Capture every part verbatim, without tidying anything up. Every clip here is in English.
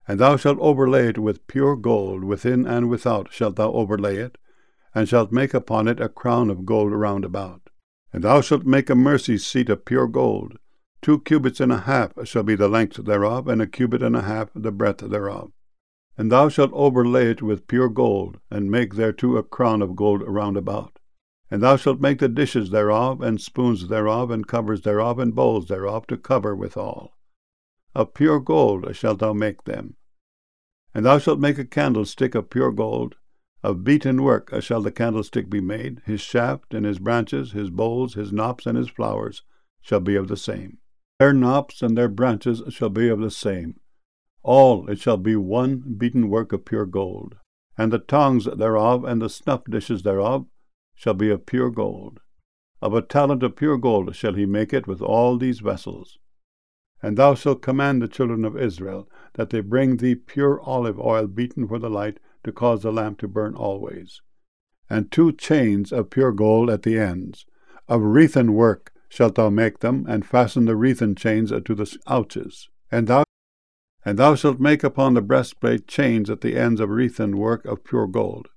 And thou shalt overlay it with pure gold, within and without shalt thou overlay it, and shalt make upon it a crown of gold round about. And thou shalt make a mercy seat of pure gold. Two cubits and a half shall be the length thereof, and a cubit and a half the breadth thereof. And thou shalt overlay it with pure gold, and make thereto a crown of gold round about. And thou shalt make the dishes thereof, and spoons thereof, and covers thereof, and bowls thereof, to cover withal. Of pure gold shalt thou make them. And thou shalt make a candlestick of pure gold. Of beaten work shall the candlestick be made. His shaft and his branches, his bowls, his knops, and his flowers shall be of the same. Their knops and their branches shall be of the same. All it shall be one beaten work of pure gold. And the tongs thereof and the snuff dishes thereof shall be of pure gold. Of a talent of pure gold shall he make it with all these vessels. And thou shalt command the children of Israel that they bring thee pure olive oil beaten for the light, to cause the lamp to burn always. And two chains of pure gold at the ends. Of wreathen work shalt thou make them, and fasten the wreathen chains to the ouches. And thou and thou shalt make upon the breastplate chains at the ends of wreathen work of pure gold.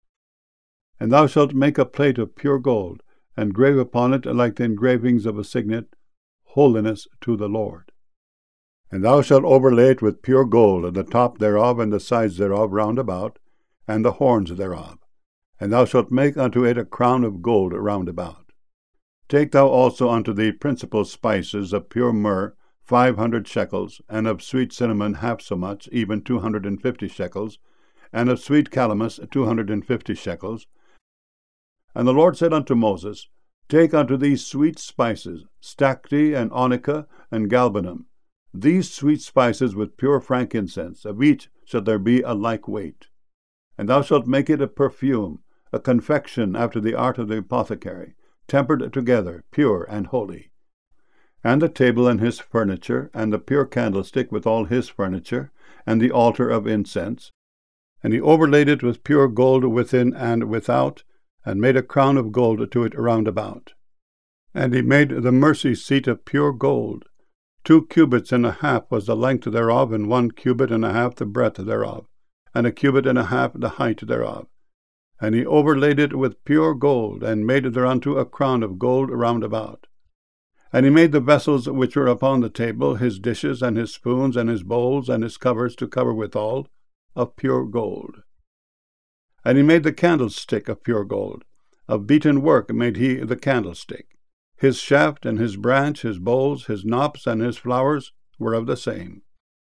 And thou shalt make a plate of pure gold, and grave upon it, like the engravings of a signet, Holiness to the Lord. And thou shalt overlay it with pure gold, and the top thereof, and the sides thereof round about, and the horns thereof. And thou shalt make unto it a crown of gold round about. Take thou also unto thee principal spices of pure myrrh, five hundred shekels, and of sweet cinnamon half so much, even two hundred and fifty shekels, and of sweet calamus two hundred and fifty shekels. And the Lord said unto Moses, Take unto thee sweet spices, stacte, and onycha, and galbanum, these sweet spices with pure frankincense, of each shall there be a like weight. And thou shalt make it a perfume, a confection after the art of the apothecary, tempered together, pure and holy. And the table and his furniture, and the pure candlestick with all his furniture, and the altar of incense. And he overlaid it with pure gold within and without, and made a crown of gold to it round about. And he made the mercy seat of pure gold. Two cubits and a half was the length thereof, and one cubit and a half the breadth thereof, and a cubit and a half the height thereof. And he overlaid it with pure gold, and made thereunto a crown of gold round about. And he made the vessels which were upon the table, his dishes, and his spoons, and his bowls, and his covers to cover withal, of pure gold. And he made the candlestick of pure gold. Of beaten work made he the candlestick. His shaft and his branch, his bowls, his knops, and his flowers were of the same.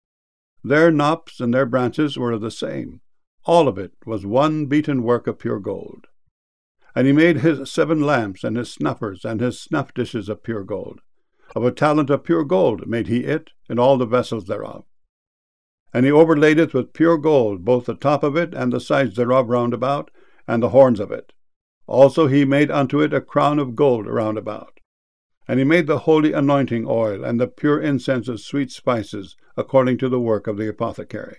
Their knops and their branches were of the same. All of it was one beaten work of pure gold. And he made his seven lamps, and his snuffers, and his snuff dishes of pure gold. Of a talent of pure gold made he it, and all the vessels thereof. And he overlaid it with pure gold, both the top of it, and the sides thereof round about, and the horns of it. Also he made unto it a crown of gold round about. And he made the holy anointing oil, and the pure incense of sweet spices, according to the work of the apothecary.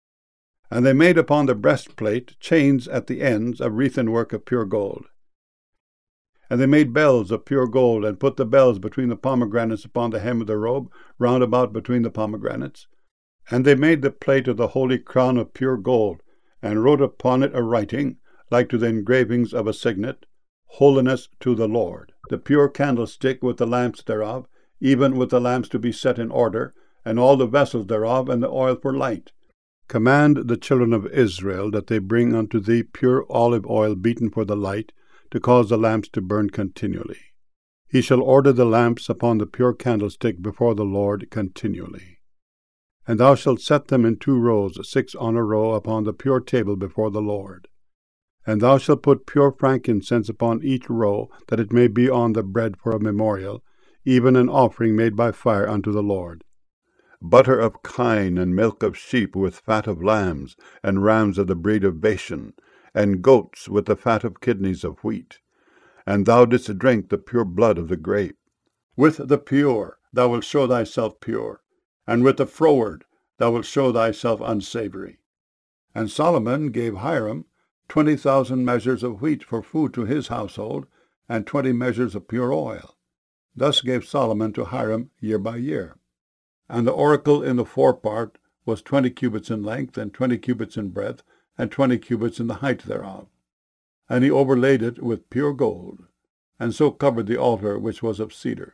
And they made upon the breastplate chains at the ends of wreathen work of pure gold. And they made bells of pure gold, and put the bells between the pomegranates upon the hem of the robe, round about between the pomegranates. And they made the plate of the holy crown of pure gold, and wrote upon it a writing, like to the engravings of a signet, Holiness to the Lord. The pure candlestick with the lamps thereof, even with the lamps to be set in order, and all the vessels thereof, and the oil for light. Command the children of Israel that they bring unto thee pure olive oil beaten for the light, to cause the lamps to burn continually. He shall order the lamps upon the pure candlestick before the Lord continually. And thou shalt set them in two rows, six on a row, upon the pure table before the Lord. And thou shalt put pure frankincense upon each row, that it may be on the bread for a memorial, even an offering made by fire unto the Lord. Butter of kine, and milk of sheep with fat of lambs, and rams of the breed of Bashan, and goats with the fat of kidneys of wheat. And thou didst drink the pure blood of the grape. With the pure thou wilt show thyself pure, and with the froward thou wilt show thyself unsavory. And Solomon gave Hiram twenty thousand measures of wheat for food to his household, and twenty measures of pure oil. Thus gave Solomon to Hiram year by year. And the oracle in the forepart was twenty cubits in length, and twenty cubits in breadth, and twenty cubits in the height thereof. And he overlaid it with pure gold, and so covered the altar which was of cedar.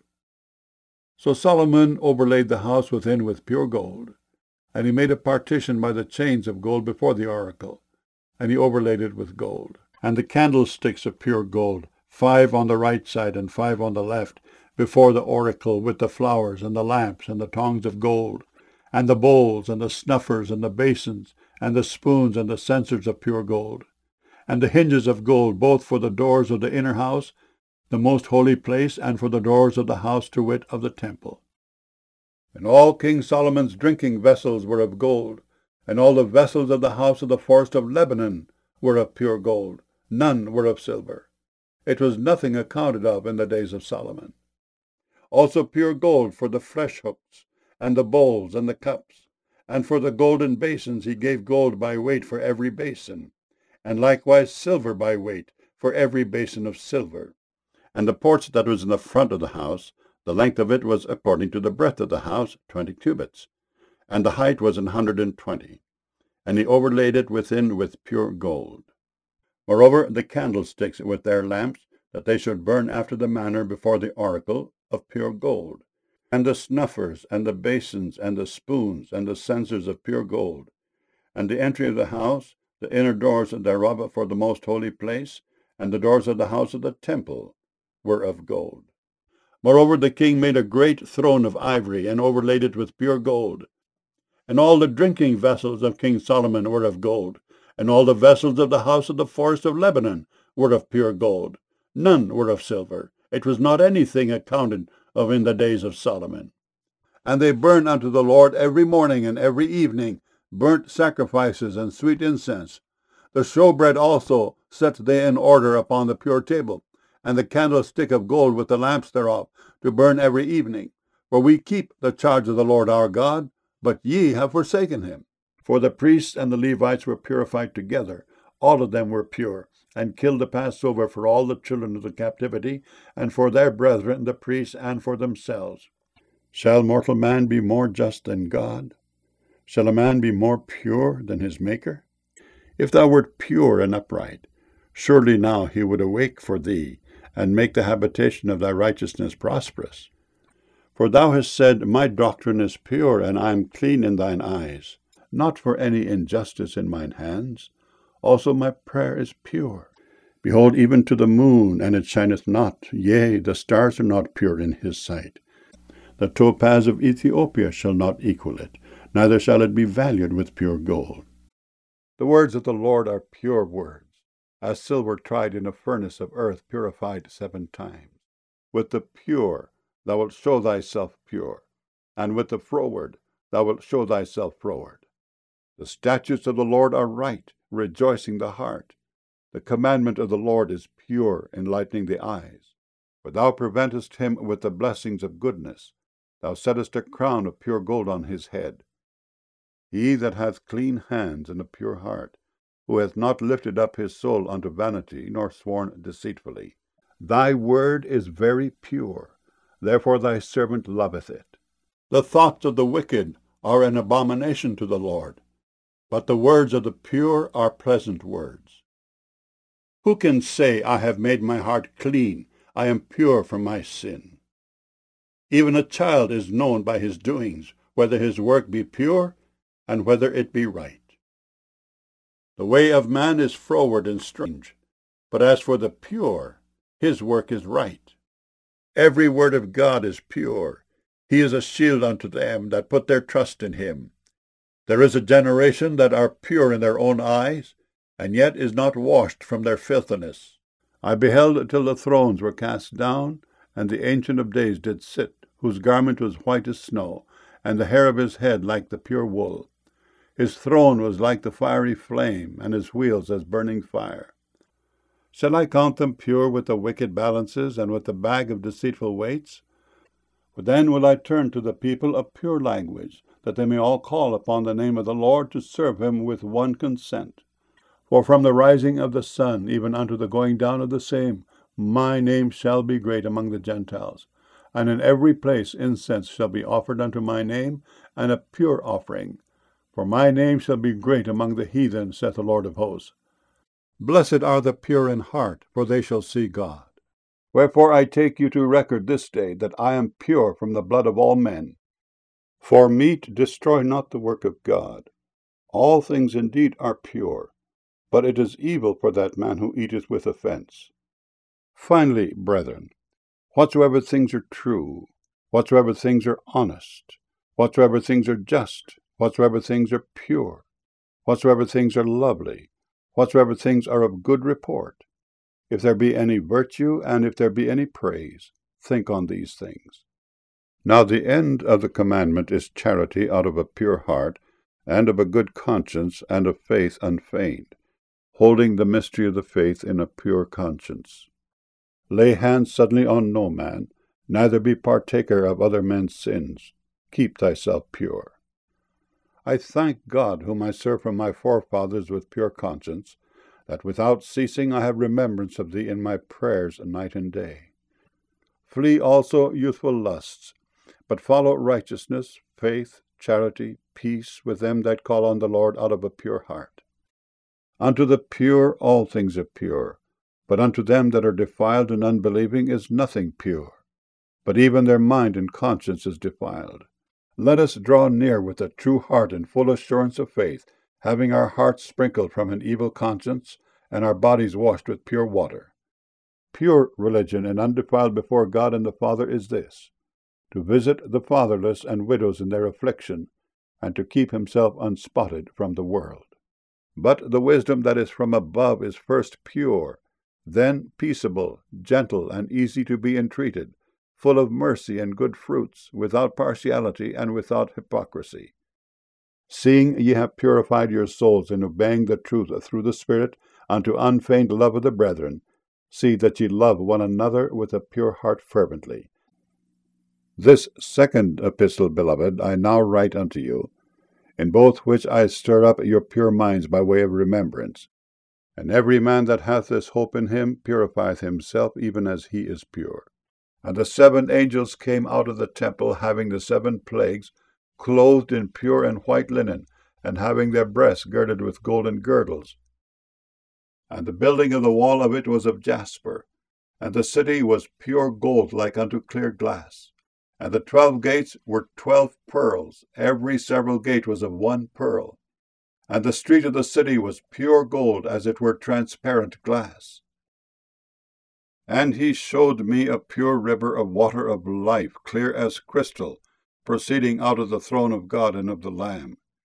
So Solomon overlaid the house within with pure gold, and he made a partition by the chains of gold before the oracle, and he overlaid it with gold. And the candlesticks of pure gold, five on the right side and five on the left, before the oracle, with the flowers and the lamps and the tongs of gold, and the bowls and the snuffers and the basins, and the spoons and the censers of pure gold, and the hinges of gold, both for the doors of the inner house, the most holy place, and for the doors of the house, to wit, of the temple. And all King Solomon's drinking vessels were of gold, and all the vessels of the house of the forest of Lebanon were of pure gold. None were of silver. It was nothing accounted of in the days of Solomon. Also pure gold for the flesh hooks, and the bowls, and the cups. And for the golden basins he gave gold by weight for every basin, and likewise silver by weight for every basin of silver. And the porch that was in the front of the house, the length of it was according to the breadth of the house, twenty cubits, and the height was an hundred and twenty. And he overlaid it within with pure gold. Moreover, the candlesticks with their lamps, that they should burn after the manner before the oracle, of pure gold, and the snuffers, and the basins, and the spoons, and the censers of pure gold, and the entry of the house, the inner doors thereof for the most holy place, and the doors of the house of the temple, were of gold. Moreover, the king made a great throne of ivory, and overlaid it with pure gold. And all the drinking vessels of King Solomon were of gold, and all the vessels of the house of the forest of Lebanon were of pure gold. None were of silver. It was not anything accounted of in the days of Solomon. And they burned unto the Lord every morning and every evening burnt sacrifices and sweet incense. The showbread also set they in order upon the pure table, and the candlestick of gold with the lamps thereof, to burn every evening. For we keep the charge of the Lord our God, but ye have forsaken him. For the priests and the Levites were purified together, all of them were pure, and killed the Passover for all the children of the captivity, and for their brethren the priests, and for themselves. Shall mortal man be more just than God? Shall a man be more pure than his Maker? If thou wert pure and upright, surely now he would awake for thee, and make the habitation of thy righteousness prosperous. For thou hast said, My doctrine is pure, and I am clean in thine eyes, not for any injustice in mine hands. Also my prayer is pure. Behold, even to the moon, and it shineth not, yea, the stars are not pure in his sight. The topaz of Ethiopia shall not equal it, neither shall it be valued with pure gold. The words of the Lord are pure words, as silver tried in a furnace of earth purified seven times. With the pure thou wilt show thyself pure, and with the froward thou wilt show thyself froward. The statutes of the Lord are right, rejoicing the heart. The commandment of the Lord is pure, enlightening the eyes. For thou preventest him with the blessings of goodness. Thou settest a crown of pure gold on his head. He that hath clean hands and a pure heart, who hath not lifted up his soul unto vanity, nor sworn deceitfully. Thy word is very pure, therefore thy servant loveth it. The thoughts of the wicked are an abomination to the Lord, but the words of the pure are pleasant words. Who can say, I have made my heart clean, I am pure from my sin? Even a child is known by his doings, whether his work be pure, and whether it be right. The way of man is froward and strange, but as for the pure, his work is right. Every word of God is pure. He is a shield unto them that put their trust in him. There is a generation that are pure in their own eyes, and yet is not washed from their filthiness. I beheld till the thrones were cast down, and the Ancient of Days did sit, whose garment was white as snow, and the hair of his head like the pure wool. His throne was like the fiery flame, and his wheels as burning fire. Shall I count them pure with the wicked balances, and with the bag of deceitful weights? For then will I turn to the people of pure language, that they may all call upon the name of the Lord to serve him with one consent. For from the rising of the sun even unto the going down of the same, my name shall be great among the Gentiles. And in every place incense shall be offered unto my name, and a pure offering. For my name shall be great among the heathen, saith the Lord of hosts. Blessed are the pure in heart, for they shall see God. Wherefore I take you to record this day, that I am pure from the blood of all men. For meat destroy not the work of God. All things indeed are pure, but it is evil for that man who eateth with offence. Finally, brethren, whatsoever things are true, whatsoever things are honest, whatsoever things are just, whatsoever things are pure, whatsoever things are lovely, whatsoever things are of good report, if there be any virtue, and if there be any praise, think on these things. Now the end of the commandment is charity out of a pure heart, and of a good conscience, and of faith unfeigned, holding the mystery of the faith in a pure conscience. Lay hands suddenly on no man, neither be partaker of other men's sins. Keep thyself pure. I thank God, whom I serve from my forefathers with pure conscience, that without ceasing I have remembrance of thee in my prayers night and day. Flee also youthful lusts, but follow righteousness, faith, charity, peace with them that call on the Lord out of a pure heart. Unto the pure all things are pure, but unto them that are defiled and unbelieving is nothing pure, but even their mind and conscience is defiled. Let us draw near with a true heart and full assurance of faith, having our hearts sprinkled from an evil conscience, and our bodies washed with pure water. Pure religion and undefiled before God and the Father is this, to visit the fatherless and widows in their affliction, and to keep himself unspotted from the world. But the wisdom that is from above is first pure, then peaceable, gentle, and easy to be entreated, full of mercy and good fruits, without partiality and without hypocrisy. Seeing ye have purified your souls in obeying the truth through the Spirit unto unfeigned love of the brethren, see that ye love one another with a pure heart fervently. This second epistle, beloved, I now write unto you, in both which I stir up your pure minds by way of remembrance. And every man that hath this hope in him purifieth himself even as he is pure. And the seven angels came out of the temple, having the seven plagues, clothed in pure and white linen, and having their breasts girded with golden girdles. And the building of the wall of it was of jasper, and the city was pure gold like unto clear glass. And the twelve gates were twelve pearls, every several gate was of one pearl. And the street of the city was pure gold, as it were transparent glass. And he showed me a pure river of water of life, clear as crystal, proceeding out of the throne of God and of the Lamb.